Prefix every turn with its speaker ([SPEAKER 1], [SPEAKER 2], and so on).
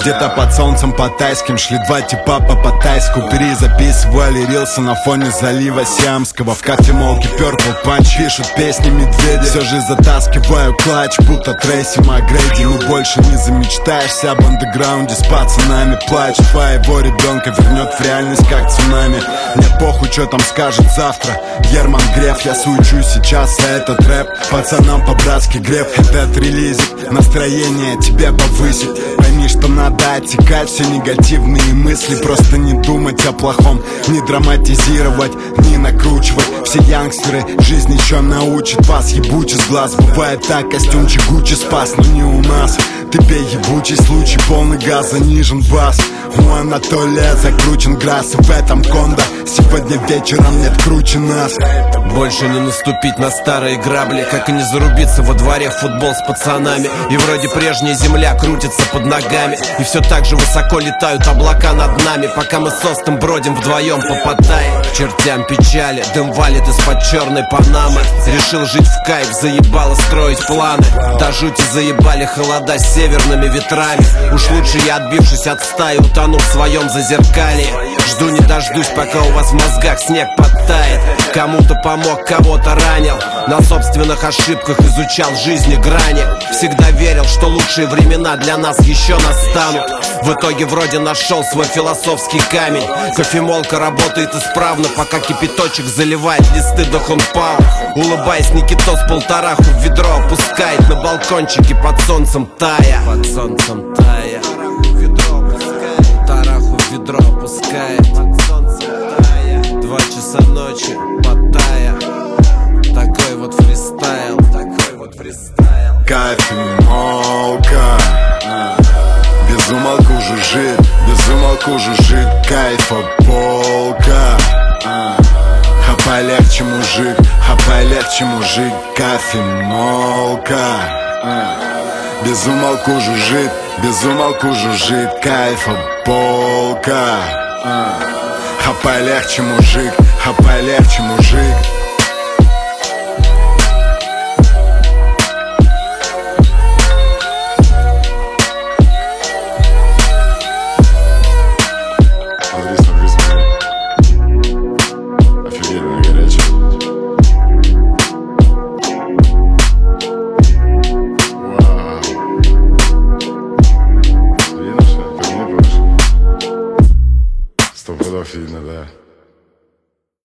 [SPEAKER 1] Где-то под солнцем по тайским шли два типа по-тайску. Перезаписывали рилсы на фоне залива Сиамского. В карте молки Purple Punch пишут песни медведи. Все же затаскиваю клатч, будто Трейси Макгрейди. Ну больше не замечтаешься об андеграунде с пацанами. Плачь твоего ребенка вернет в реальность как цунами. Мне похуй, что там скажет завтра Герман Греф. Я суечусь сейчас, а этот рэп пацанам по-братски греб. Этот релизик настроение тебе повысит. Пойми, что надо отсекать все негативные мысли. Просто не думать о плохом, не драматизировать, не накручивать. Все янгстеры, жизнь еще научит вас. Ебучий с глаз, бывает так, костюмчик Гуччи спас. Но не у нас, ты пей ебучий случай. Полный газ, занижен бас. У Анатолия закручен грасс. И в этом кондо сегодня вечером нет круче нас.
[SPEAKER 2] Больше не наступить на старые грабли, как и не зарубиться во дворе в футбол с пацанами. И вроде прежняя земля крутится под ногами, и все так же высоко летают облака над нами, пока мы с Остом бродим вдвоем по Паттайе. К чертям печали, дым валит из-под черной панамы. Решил жить в кайф, заебало строить планы. До жути заебали холода с северными ветрами. Уж лучше я, отбившись от стаи, утону в своем зазеркалье. Жду не дождусь, пока у вас в мозгах снег подтает. Кому-то помог, кого-то ранил. На собственных ошибках изучал жизни грани. Всегда верил, что лучшие времена для нас еще настанут. В итоге вроде нашел свой философский камень. Кофемолка работает исправно, пока кипяточек заливает листы до хунпау. Улыбаясь, Никитос полтораху в ведро опускает на балкончике под солнцем тая. Под солнцем тая. Ведро опускает. Полтораху в ведро опускает. Под солнцем тая. 2 часа ночи, Паттайя. Такой вот фристайл. Такой вот фристайл.
[SPEAKER 1] Кофемолка безумолку жужжит, безумолку жужжит. Кайфополка. Хапай легче, мужик, хапай легче, мужик. Кофемолка безумолку жужжит, безумолку жужжит. Кайфополка. Хапай легче, мужик, хапай легче, мужик.
[SPEAKER 3] Смотри, смотри. Офигенно горячий. Вау. Видно, что? Как мне больше. 100 пудов видно, да.